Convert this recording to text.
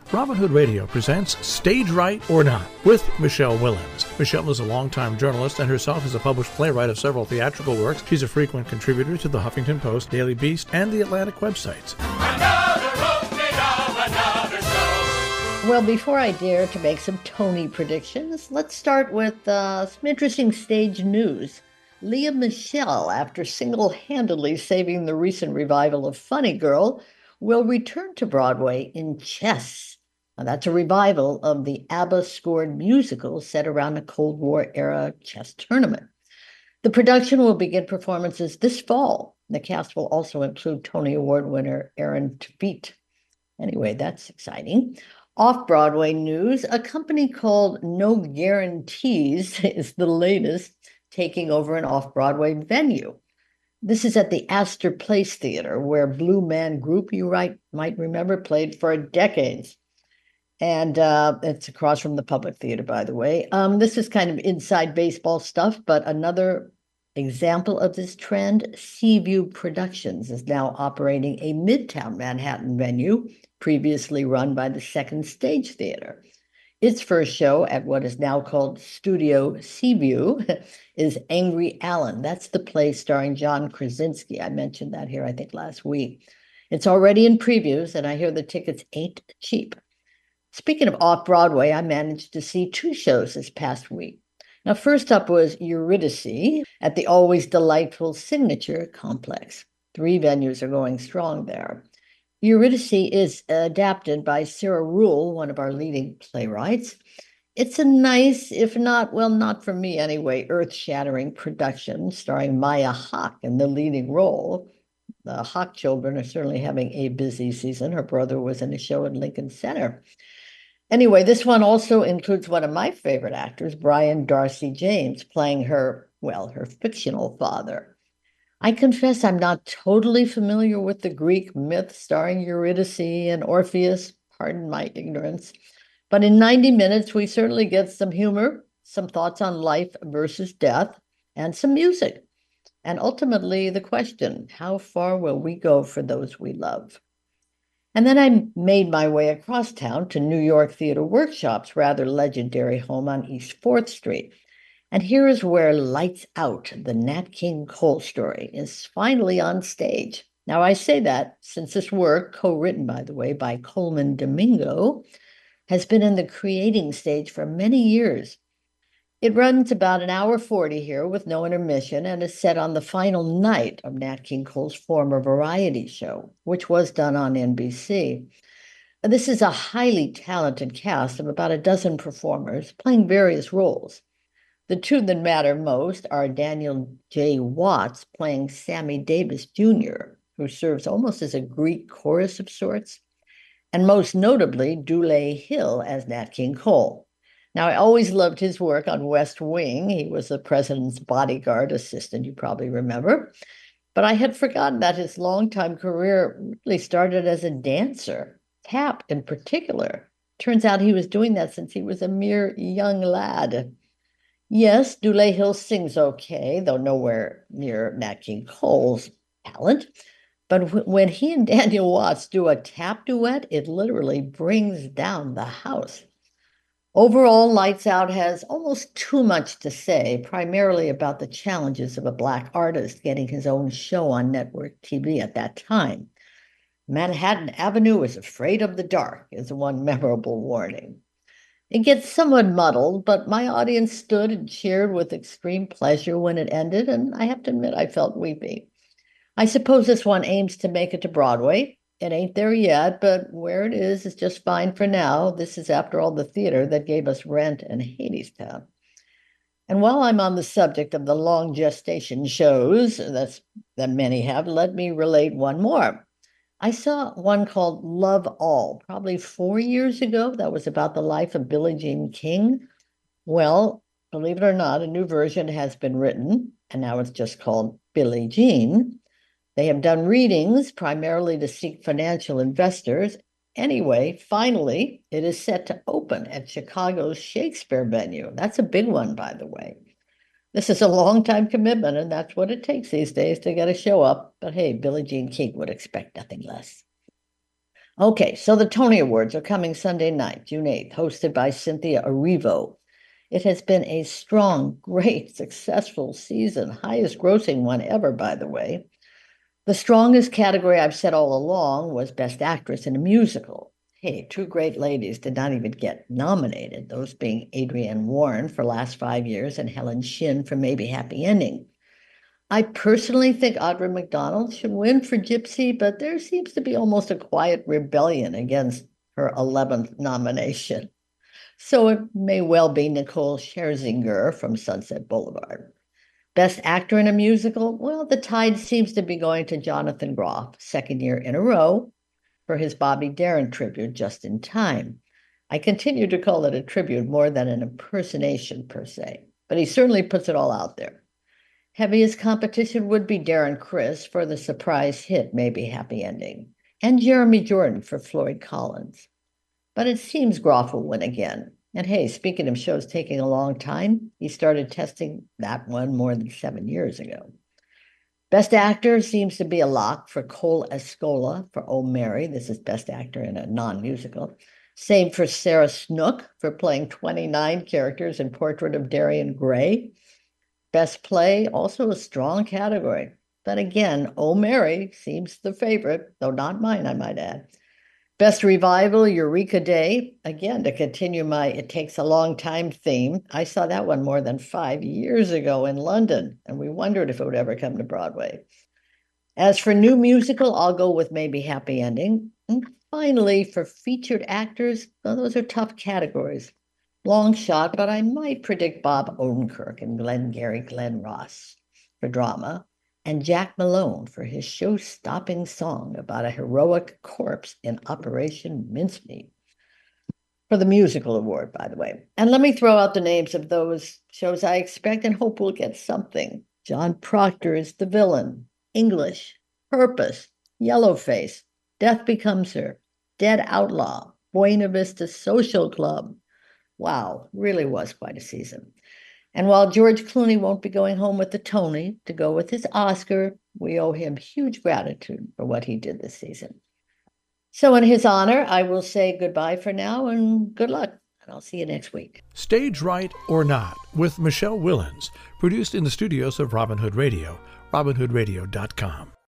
Robin Hood Radio presents Stage Right or Not with Michelle Willens. Michelle is a longtime journalist and herself is a published playwright of several theatrical works. She's a frequent contributor to the Huffington Post, Daily Beast, and the Atlantic websites. Well, before I dare to make some Tony predictions, let's start with some interesting stage news. Lea Michele, after single-handedly saving the recent revival of Funny Girl, will return to Broadway in Chess. Now, that's a revival of the ABBA-scored musical set around a Cold War-era chess tournament. The production will begin performances this fall. The cast will also include Tony Award winner Aaron Tveit. Anyway, that's exciting. Off-Broadway news, a company called No Guarantees is the latest, taking over an off-Broadway venue. This is at the Astor Place Theater, where Blue Man Group, you might remember, played for decades. And it's across from the Public Theater, by the way. This is kind of inside baseball stuff, but another example of this trend, Seaview Productions is now operating a Midtown Manhattan venue previously run by the Second Stage Theater. Its first show at what is now called Studio Seaview is Angry Allen. That's the play starring John Krasinski. I mentioned that here, I think, last week. It's already in previews, and I hear the tickets ain't cheap. Speaking of off-Broadway, I managed to see two shows this past week. Now, first up was Eurydice at the always delightful Signature Complex. 3 venues are going strong there. Eurydice is adapted by Sarah Ruhl, one of our leading playwrights. It's a nice, if not, well, not for me anyway, earth-shattering production starring Maya Hawke in the leading role. The Hawke children are certainly having a busy season. Her brother was in a show at Lincoln Center. Anyway, this one also includes one of my favorite actors, Brian Darcy James, playing her fictional father. I confess I'm not totally familiar with the Greek myth starring Eurydice and Orpheus, pardon my ignorance. But in 90 minutes, we certainly get some humor, some thoughts on life versus death, and some music. And ultimately, the question, how far will we go for those we love? And then I made my way across town to New York Theater Workshop's rather legendary home on East 4th Street. And here is where Lights Out, the Nat King Cole story, is finally on stage. Now, I say that since this work, co-written, by the way, by Coleman Domingo, has been in the creating stage for many years. It runs about 1:40 here with no intermission and is set on the final night of Nat King Cole's former variety show, which was done on NBC. This is a highly talented cast of about a dozen performers playing various roles. The two that matter most are Daniel J. Watts playing Sammy Davis Jr., who serves almost as a Greek chorus of sorts, and most notably Dule Hill as Nat King Cole. Now, I always loved his work on West Wing. He was the president's bodyguard assistant, you probably remember. But I had forgotten that his longtime career really started as a dancer, tap in particular. Turns out he was doing that since he was a mere young lad. Yes, Dule Hill sings okay, though nowhere near Nat King Cole's talent. But when he and Daniel Watts do a tap duet, it literally brings down the house. Overall, Lights Out has almost too much to say, primarily about the challenges of a Black artist getting his own show on network TV at that time. Manhattan Avenue is afraid of the dark is one memorable warning. It gets somewhat muddled, but my audience stood and cheered with extreme pleasure when it ended, and I have to admit I felt weepy. I suppose this one aims to make it to Broadway. It ain't there yet, but where it is just fine for now. This is, after all, the theater that gave us Rent and Hadestown. And while I'm on the subject of the long gestation shows that many have, let me relate one more. I saw one called Love All, probably 4 years ago. That was about the life of Billie Jean King. Well, believe it or not, a new version has been written, and now it's just called Billie Jean. They have done readings primarily to seek financial investors. Anyway, finally, it is set to open at Chicago's Shakespeare venue. That's a big one, by the way. This is a long-time commitment, and that's what it takes these days to get a show up. But hey, Billie Jean King would expect nothing less. Okay, so the Tony Awards are coming Sunday night, June 8th, hosted by Cynthia Erivo. It has been a strong, great, successful season, highest grossing one ever, by the way. The strongest category I've said all along was Best Actress in a Musical. Hey, two great ladies did not even get nominated, those being Adrienne Warren for Last 5 Years and Helen Shin for Maybe Happy Ending. I personally think Audra McDonald should win for Gypsy, but there seems to be almost a quiet rebellion against her 11th nomination. So it may well be Nicole Scherzinger from Sunset Boulevard. Best Actor in a Musical? Well, the tide seems to be going to Jonathan Groff, second year in a row, for his Bobby Darin tribute, Just in Time. I continue to call it a tribute more than an impersonation per se, but he certainly puts it all out there. Heaviest competition would be Darren Criss for the surprise hit Maybe Happy Ending, and Jeremy Jordan for Floyd Collins. But it seems Groff will win again. And hey, speaking of shows taking a long time, he started testing that one more than 7 years ago. Best Actor seems to be a lock for Cole Escola for Oh Mary. This is Best Actor in a non-musical. Same for Sarah Snook for playing 29 characters in Portrait of Dorian Gray. Best Play, also a strong category. But again, Oh Mary seems the favorite, though not mine, I might add. Best Revival, Eureka Day. Again, to continue my It Takes a Long Time theme, I saw that one more than 5 years ago in London, and we wondered if it would ever come to Broadway. As for new musical, I'll go with Maybe Happy Ending. And finally, for featured actors, well, those are tough categories. Long shot, but I might predict Bob Odenkirk and Glenn Ross for drama, and Jack Malone for his show-stopping song about a heroic corpse in Operation Mincemeat. For the musical award, by the way. And let me throw out the names of those shows I expect and hope will get something. John Proctor is the villain. English, Purpose, Yellowface, Death Becomes Her, Dead Outlaw, Buena Vista Social Club. Wow, really was quite a season. And while George Clooney won't be going home with the Tony to go with his Oscar, we owe him huge gratitude for what he did this season. So in his honor, I will say goodbye for now and good luck. And I'll see you next week. Stage Right or Not with Michelle Willens, produced in the studios of Robin Hood Radio, robinhoodradio.com.